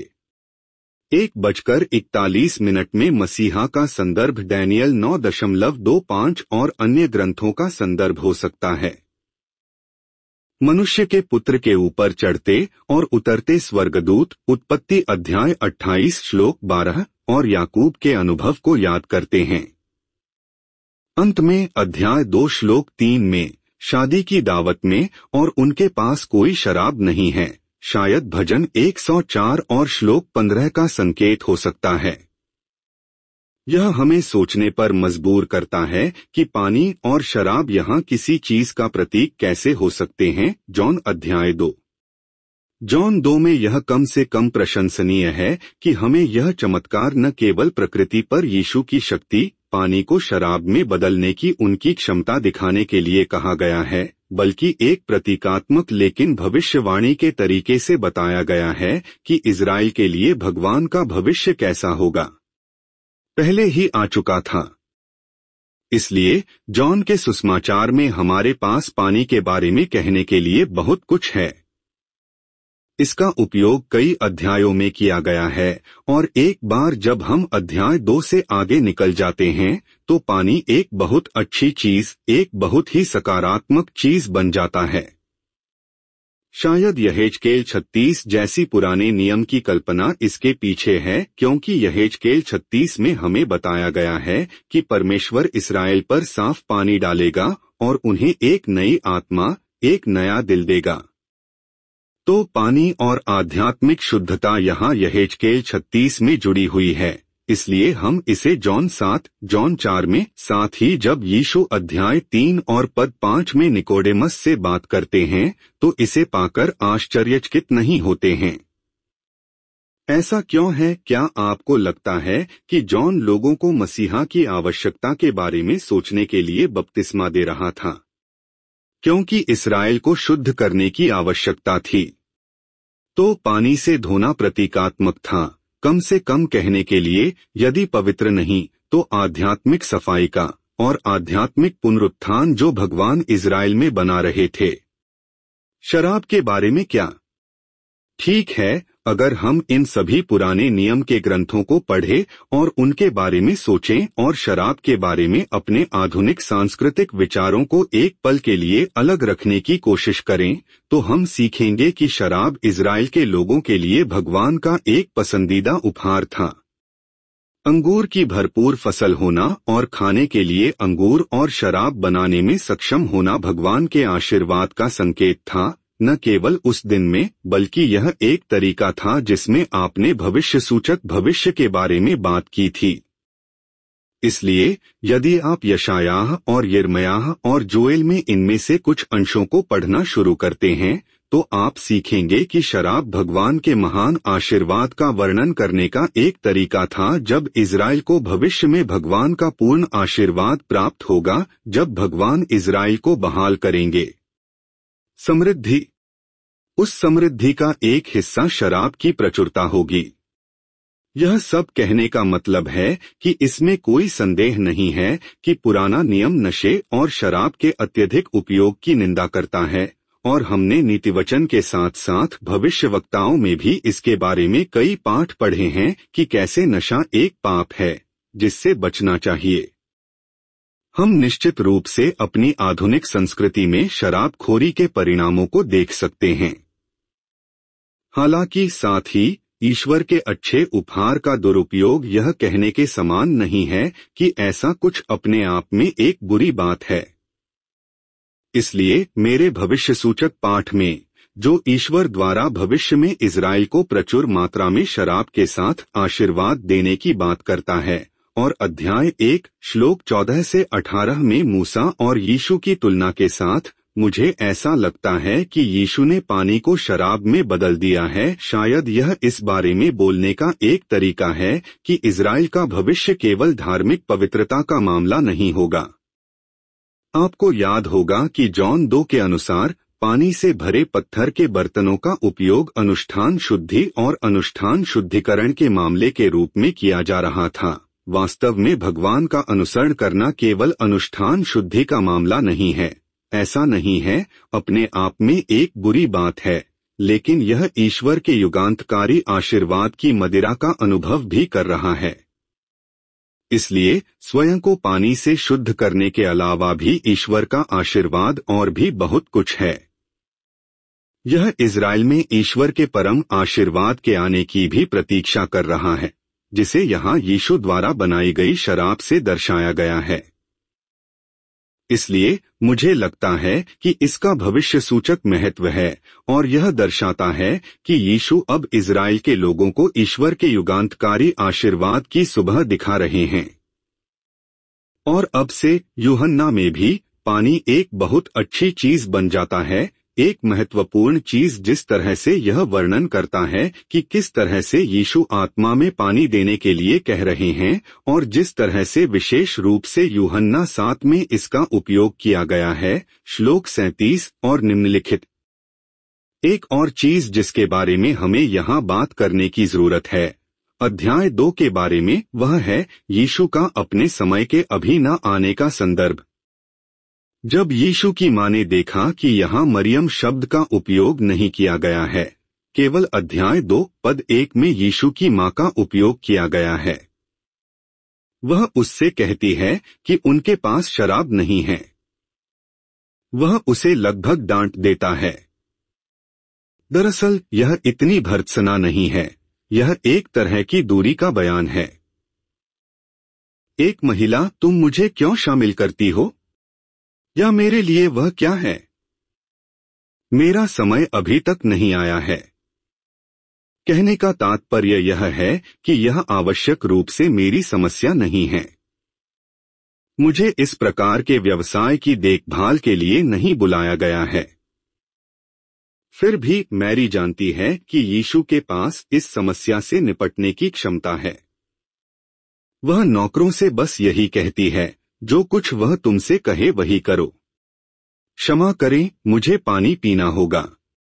Speaker 1: 1:41 में मसीहा का संदर्भ डैनियल 9.25 और अन्य ग्रंथों का संदर्भ हो सकता है। मनुष्य के पुत्र के ऊपर चढ़ते और उतरते स्वर्गदूत उत्पत्ति अध्याय 28 श्लोक 12 और याकूब के अनुभव को याद करते हैं। अंत में अध्याय 2 श्लोक 3 में शादी की दावत में और उनके पास कोई शराब नहीं है, शायद भजन 104 और श्लोक 15 का संकेत हो सकता है। यह हमें सोचने पर मजबूर करता है कि पानी और शराब यहाँ किसी चीज का प्रतीक कैसे हो सकते हैं। जॉन अध्याय 2, जॉन 2 में यह कम से कम प्रशंसनीय है कि हमें यह चमत्कार न केवल प्रकृति पर यीशु की शक्ति, पानी को शराब में बदलने की उनकी क्षमता दिखाने के लिए कहा गया है, बल्कि एक प्रतीकात्मक लेकिन भविष्यवाणी के तरीके से बताया गया है कि इजराइल के लिए भगवान का भविष्य कैसा होगा। पहले ही आ चुका था। इसलिए जॉन के सुसमाचार में हमारे पास पानी के बारे में कहने के लिए बहुत कुछ है। इसका उपयोग कई अध्यायों में किया गया है और एक बार जब हम अध्याय 2 से आगे निकल जाते हैं तो पानी एक बहुत अच्छी चीज, एक बहुत ही सकारात्मक चीज बन जाता है। शायद यहेजकेल 36 जैसी पुराने नियम की कल्पना इसके पीछे है, क्योंकि यहेजकेल 36 में हमें बताया गया है कि परमेश्वर इस्राएल पर साफ पानी डालेगा और उन्हें एक नई आत्मा, एक नया दिल देगा। तो पानी और आध्यात्मिक शुद्धता यहाँ यहेजकेल 36 में जुड़ी हुई है, इसलिए हम इसे जॉन 7, जॉन 4 में, साथ ही जब यीशु अध्याय 3 और पद 5 में निकोडेमस से बात करते हैं तो इसे पाकर आश्चर्यचकित नहीं होते हैं। ऐसा क्यों है? क्या आपको लगता है कि जॉन लोगों को मसीहा की आवश्यकता के बारे में सोचने के लिए बपतिस्मा दे रहा था? क्योंकि इस्राएल को शुद्ध करने की आवश्यकता थी। तो पानी से धोना प्रतीकात्मक था, कम से कम कहने के लिए, यदि पवित्र नहीं तो आध्यात्मिक सफाई का और आध्यात्मिक पुनरुत्थान जो भगवान इस्राएल में बना रहे थे। शराब के बारे में क्या? ठीक है, अगर हम इन सभी पुराने नियम के ग्रंथों को पढ़ें और उनके बारे में सोचें और शराब के बारे में अपने आधुनिक सांस्कृतिक विचारों को एक पल के लिए अलग रखने की कोशिश करें, तो हम सीखेंगे कि शराब इस्राएल के लोगों के लिए भगवान का एक पसंदीदा उपहार था। अंगूर की भरपूर फसल होना और खाने के लिए अंगूर और शराब बनाने में सक्षम होना भगवान के आशीर्वाद का संकेत था, न केवल उस दिन में, बल्कि यह एक तरीका था जिसमें आपने भविष्य सूचक भविष्य के बारे में बात की थी। इसलिए यदि आप यशायाह और यिर्मयाह और जोएल में इनमें से कुछ अंशों को पढ़ना शुरू करते हैं तो आप सीखेंगे कि शराब भगवान के महान आशीर्वाद का वर्णन करने का एक तरीका था, जब इस्राएल को भविष्य में भगवान का पूर्ण आशीर्वाद प्राप्त होगा, जब भगवान इस्राएल को बहाल करेंगे। समृद्धि। उस समृद्धि का एक हिस्सा शराब की प्रचुरता होगी। यह सब कहने का मतलब है कि इसमें कोई संदेह नहीं है कि पुराना नियम नशे और शराब के अत्यधिक उपयोग की निंदा करता है, और हमने नीतिवचन के साथ साथ भविष्यवक्ताओं में भी इसके बारे में कई पाठ पढ़े हैं कि कैसे नशा एक पाप है जिससे बचना चाहिए। हम निश्चित रूप से अपनी आधुनिक संस्कृति में शराबखोरी के परिणामों को देख सकते हैं। हालांकि साथ ही ईश्वर के अच्छे उपहार का दुरुपयोग यह कहने के समान नहीं है कि ऐसा कुछ अपने आप में एक बुरी बात है। इसलिए मेरे भविष्य सूचक पाठ में, जो ईश्वर द्वारा भविष्य में इस्राएल को प्रचुर मात्रा में शराब के साथ आशीर्वाद देने की बात करता है, और अध्याय 1 श्लोक 14 से 18 में मूसा और यीशु की तुलना के साथ, मुझे ऐसा लगता है कि यीशु ने पानी को शराब में बदल दिया है। शायद यह इस बारे में बोलने का एक तरीका है कि इस्राएल का भविष्य केवल धार्मिक पवित्रता का मामला नहीं होगा। आपको याद होगा कि जॉन 2 के अनुसार पानी से भरे पत्थर के बर्तनों का उपयोग अनुष्ठान शुद्धि और अनुष्ठान शुद्धिकरण के मामले के रूप में किया जा रहा था। वास्तव में भगवान का अनुसरण करना केवल अनुष्ठान शुद्धि का मामला नहीं है, ऐसा नहीं है अपने आप में एक बुरी बात है, लेकिन यह ईश्वर के युगांतकारी आशीर्वाद की मदिरा का अनुभव भी कर रहा है। इसलिए स्वयं को पानी से शुद्ध करने के अलावा भी ईश्वर का आशीर्वाद और भी बहुत कुछ है। यह इस्राएल में ईश्वर के परम आशीर्वाद के आने की भी प्रतीक्षा कर रहा है, जिसे यहाँ यीशु द्वारा बनाई गई शराब से दर्शाया गया है। इसलिए मुझे लगता है कि इसका भविष्य सूचक महत्व है, और यह दर्शाता है कि यीशु अब इस्राएल के लोगों को ईश्वर के युगांतकारी आशीर्वाद की सुबह दिखा रहे हैं। और अब से यूहन्ना में भी पानी एक बहुत अच्छी चीज बन जाता है, एक महत्वपूर्ण चीज, जिस तरह से यह वर्णन करता है कि किस तरह से यीशु आत्मा में पानी देने के लिए कह रहे हैं, और जिस तरह से विशेष रूप से यूहन्ना 7 में इसका उपयोग किया गया है, श्लोक 37 और निम्नलिखित। एक और चीज जिसके बारे में हमें यहाँ बात करने की जरूरत है, अध्याय 2 के बारे में, वह है यीशु का अपने समय के अभी न आने का संदर्भ। जब यीशु की मां ने देखा कि यहाँ मरियम शब्द का उपयोग नहीं किया गया है, केवल अध्याय 2 पद 1 में यीशु की मां का उपयोग किया गया है, वह उससे कहती है कि उनके पास शराब नहीं है। वह उसे लगभग डांट देता है। दरअसल यह इतनी भर्त्सना नहीं है, यह एक तरह की दूरी का बयान है। एक महिला, तुम मुझे क्यों शामिल करती हो? या मेरे लिए वह क्या है? मेरा समय अभी तक नहीं आया है। कहने का तात्पर्य यह है कि यह आवश्यक रूप से मेरी समस्या नहीं है। मुझे इस प्रकार के व्यवसाय की देखभाल के लिए नहीं बुलाया गया है। फिर भी मैरी जानती है कि यीशु के पास इस समस्या से निपटने की क्षमता है। वह नौकरों से बस यही कहती है, जो कुछ वह तुमसे कहे वही करो। क्षमा करें, मुझे पानी पीना होगा।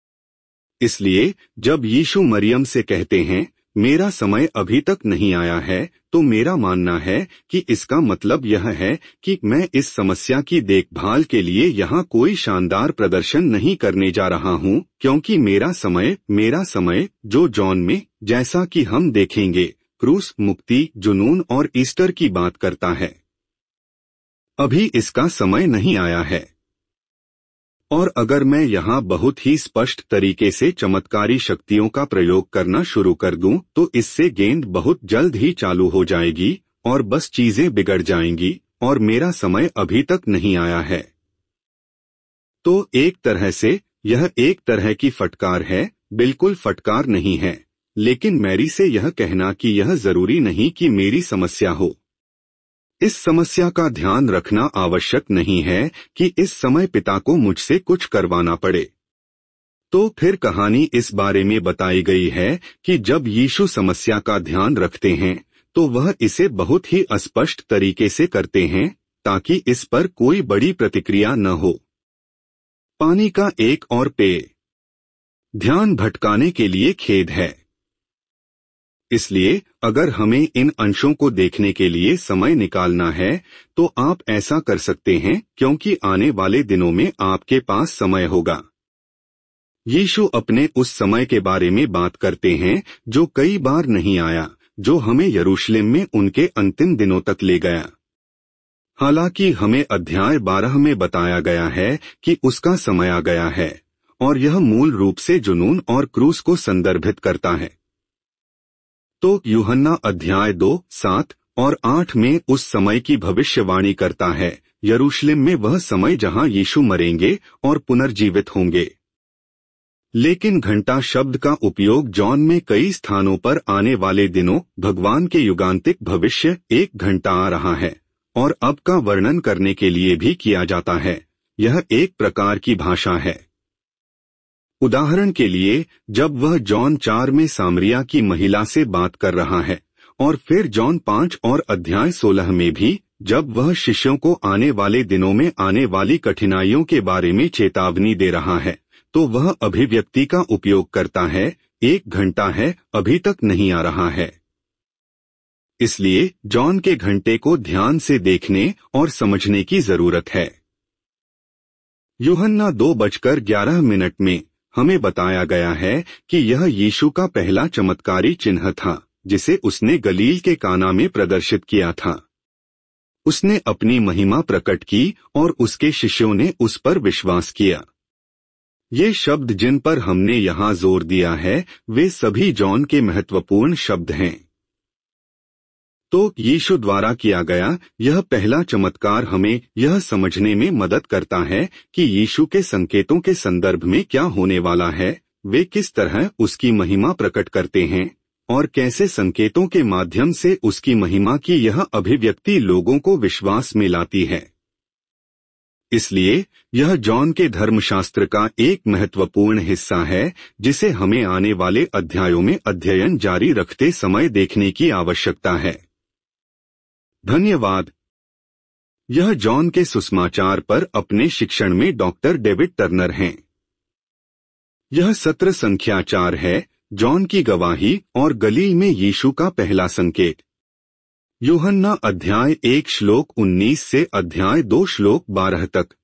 Speaker 1: इसलिए जब यीशु मरियम से कहते हैं, मेरा समय अभी तक नहीं आया है, तो मेरा मानना है कि इसका मतलब यह है कि मैं इस समस्या की देखभाल के लिए यहाँ कोई शानदार प्रदर्शन नहीं करने जा रहा हूँ, क्योंकि मेरा समय जो जॉन में, जैसा कि हम देखेंगे, क्रूस, मुक्ति, जुनून और ईस्टर की बात करता है। अभी इसका समय नहीं आया है। और अगर मैं यहाँ बहुत ही स्पष्ट तरीके से चमत्कारी शक्तियों का प्रयोग करना शुरू कर दूं, तो इससे गेंद बहुत जल्द ही चालू हो जाएगी और बस चीजें बिगड़ जाएंगी और मेरा समय अभी तक नहीं आया है। तो एक तरह से यह एक तरह की फटकार है, बिल्कुल फटकार नहीं है, लेकिन मैरी से यह कहना कि यह जरूरी नहीं कि मेरी समस्या हो। इस समस्या का ध्यान रखना आवश्यक नहीं है कि इस समय पिता को मुझसे कुछ करवाना पड़े। तो फिर कहानी इस बारे में बताई गई है कि जब यीशु समस्या का ध्यान रखते हैं तो वह इसे बहुत ही अस्पष्ट तरीके से करते हैं ताकि इस पर कोई बड़ी प्रतिक्रिया न हो। पानी का एक और पेय। ध्यान भटकाने के लिए खेद है। इसलिए अगर हमें इन अंशों को देखने के लिए समय निकालना है तो आप ऐसा कर सकते हैं, क्योंकि आने वाले दिनों में आपके पास समय होगा। यीशु अपने उस समय के बारे में बात करते हैं जो कई बार नहीं आया, जो हमें यरूशलेम में उनके अंतिम दिनों तक ले गया। हालांकि हमें अध्याय 12 में बताया गया है कि उसका समय आ गया है, और यह मूल रूप से जुनून और क्रूस को संदर्भित करता है। तो यूहन्ना अध्याय 2, 7 और 8 में उस समय की भविष्यवाणी करता है, यरूशलेम में वह समय जहां यीशु मरेंगे और पुनर्जीवित होंगे। लेकिन घंटा शब्द का उपयोग जॉन में कई स्थानों पर आने वाले दिनों, भगवान के युगांतिक भविष्य, एक घंटा आ रहा है, और अब का वर्णन करने के लिए भी किया जाता है। यह एक प्रकार की भाषा है। उदाहरण के लिए जब वह जॉन 4 में सामरिया की महिला से बात कर रहा है, और फिर जॉन 5 और अध्याय 16 में भी जब वह शिष्यों को आने वाले दिनों में आने वाली कठिनाइयों के बारे में चेतावनी दे रहा है, तो वह अभिव्यक्ति का उपयोग करता है, एक घंटा है, अभी तक नहीं आ रहा है। इसलिए जॉन के घंटे को ध्यान से देखने और समझने की जरूरत है। यूहन्ना 2:11 में हमें बताया गया है कि यह यीशु का पहला चमत्कारी चिन्ह था जिसे उसने गलील के काना में प्रदर्शित किया था। उसने अपनी महिमा प्रकट की और उसके शिष्यों ने उस पर विश्वास किया। ये शब्द जिन पर हमने यहाँ जोर दिया है वे सभी जॉन के महत्वपूर्ण शब्द हैं। तो यीशु द्वारा किया गया यह पहला चमत्कार हमें यह समझने में मदद करता है कि यीशु के संकेतों के संदर्भ में क्या होने वाला है, वे किस तरह उसकी महिमा प्रकट करते हैं और कैसे संकेतों के माध्यम से उसकी महिमा की यह अभिव्यक्ति लोगों को विश्वास में लाती है। इसलिए यह जॉन के धर्मशास्त्र का एक महत्वपूर्ण हिस्सा है जिसे हमें आने वाले अध्यायों में अध्ययन जारी रखते समय देखने की आवश्यकता है। धन्यवाद। यह जॉन के सुसमाचार पर अपने शिक्षण में डॉक्टर डेविड टर्नर हैं। यह सत्र संख्या 4 है, जॉन की गवाही और गलील में यीशु का पहला संकेत। यूहन्ना अध्याय 1 श्लोक 19 से अध्याय 2 श्लोक 12 तक।